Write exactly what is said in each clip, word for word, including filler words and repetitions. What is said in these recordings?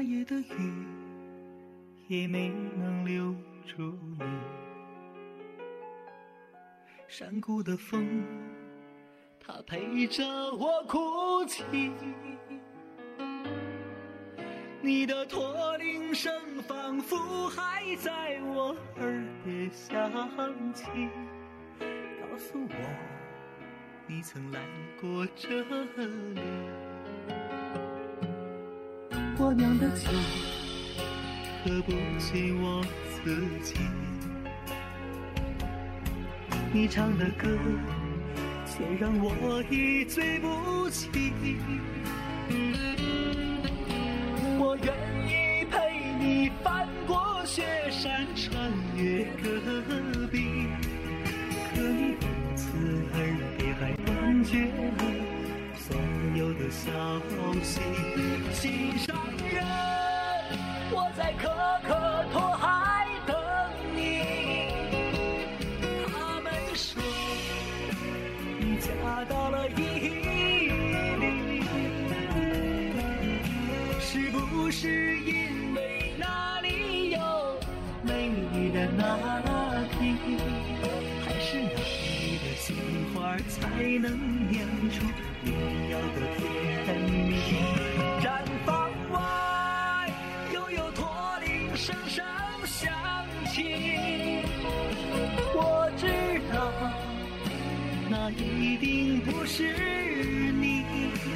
夜的雨也没能留住你，山谷的风它陪着我哭泣，你的驼铃声仿佛还在我耳边响起，告诉我你曾来过这里。我酿的酒喝不进我自己，你唱的歌却让我一醉不起，我愿意陪你翻过雪山，穿越戈壁，可你如此耳边还断绝了所有的消息。心上人，我在可可托海等你，他们说你嫁到了伊犁，是不是因为那里有美丽的那提，还是那里的杏花才能酿出你要的甜蜜？毡房外又有驼铃声声响起，我知道那一定不是你，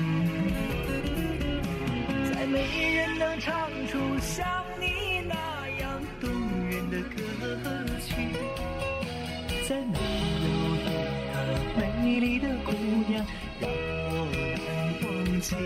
再没人能唱出像你那样动人的歌曲，再没有一个美丽的姑娘让我难忘记。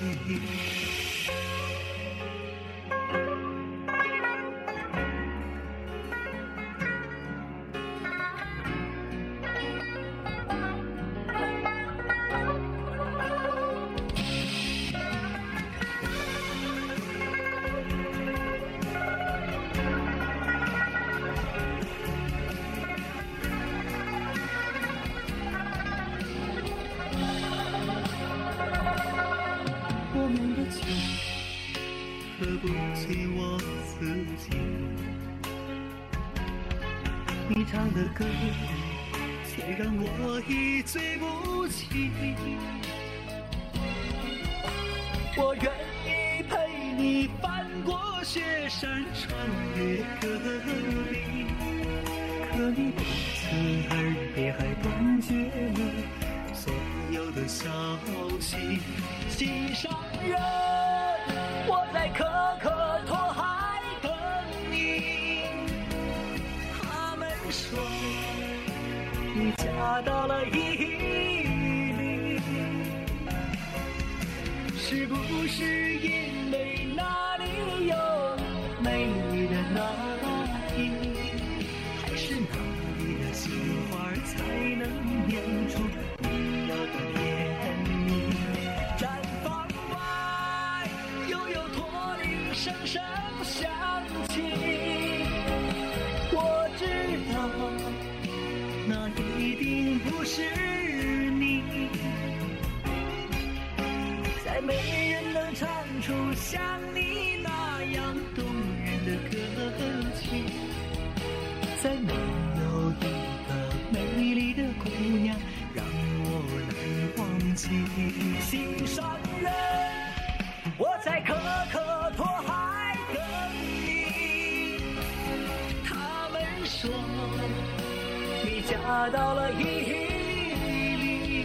我们的酒喝不进我自己，你唱的歌却让我一醉不起，我愿意陪你翻过雪山，穿越戈壁，可你如此耳边还断绝了所有的消息。心上人，我在可可托海等你，他们说你嫁到了伊犁，是不是因为那里有美丽的那提，还是那里的杏花才能酿出你要的甜蜜？毡房外又有驼铃声声响起，我知道那一定不是你，再没人能唱出像你那样动人的歌曲，再没有一个美丽的姑娘让我难忘记。心上人，我在可可托海等你，他们说你嫁到了伊犁，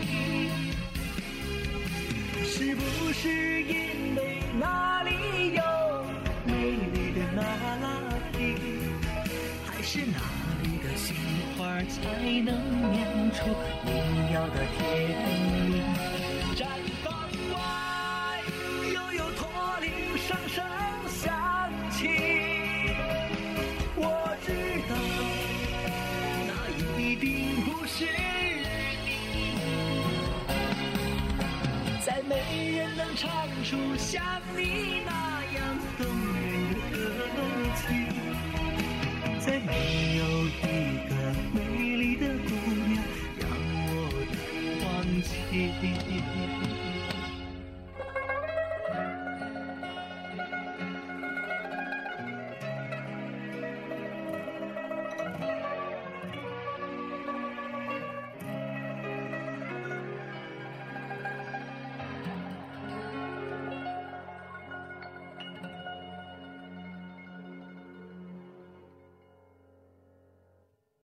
是不是因为那里有美丽的那提，还是那里的杏花才能酿出你要的甜蜜？毡房外又有驼铃声声响起，我知道那一定不是你，再没人能唱出像你那样动人的歌曲，再没有一个美丽的姑娘让我难忘记。